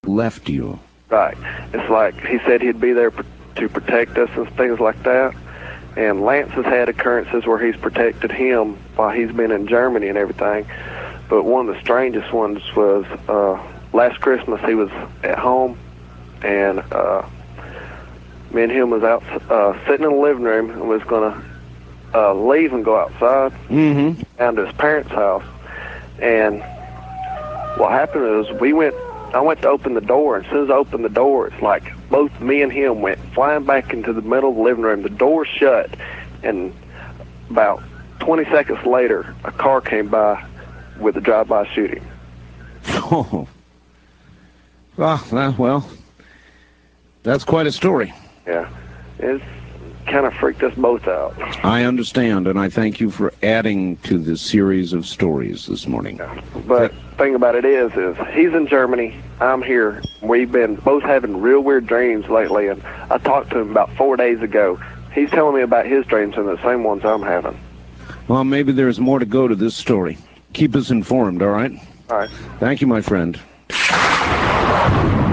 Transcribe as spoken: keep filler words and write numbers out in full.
left you. Right. It's like he said he'd be there to protect us and things like that. And Lance has had occurrences where he's protected him while he's been in Germany and everything. But one of the strangest ones was uh, last Christmas he was at home, and uh, me and him was out uh, sitting in the living room and was going to uh, leave and go outside mm-hmm. down to his parents' house. And what happened was we went, I went to open the door, and as soon as I opened the door, it's like both me and him went flying back into the middle of the living room. The door shut, and about twenty seconds later, a car came by with a drive-by shooting. Oh. Well, well, that's quite a story. Yeah. It's kind of freaked us both out. I understand, and I thank you for adding to this series of stories this morning. Yeah. But the thing about it is, is he's in Germany, I'm here. We've been both having real weird dreams lately, and I talked to him about four days ago. He's telling me about his dreams and the same ones I'm having. Well, maybe there's more to go to this story. Keep us informed, all right? All right. Thank you, my friend.